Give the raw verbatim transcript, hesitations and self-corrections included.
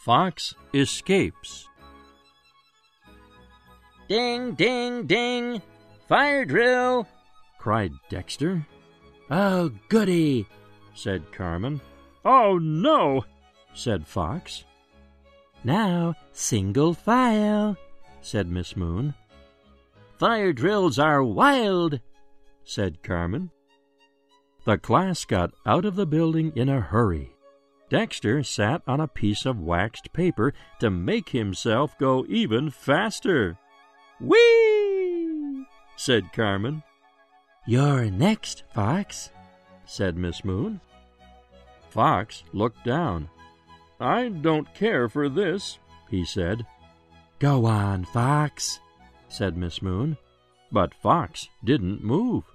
Fox escapes. Ding, ding, ding! Fire drill! Cried Dexter. Oh, goody! Said Carmen. Oh, no! Said Fox. Now, single file, said Miss Moon. Fire drills are wild, said Carmen. The class got out of the building in a hurry. Dexter sat on a piece of waxed paper to make himself go even faster. Whee! Said Carmen. You're next, Fox, said Miss Moon. Fox looked down. I don't care for this, he said. Go on, Fox, said Miss Moon. But Fox didn't move.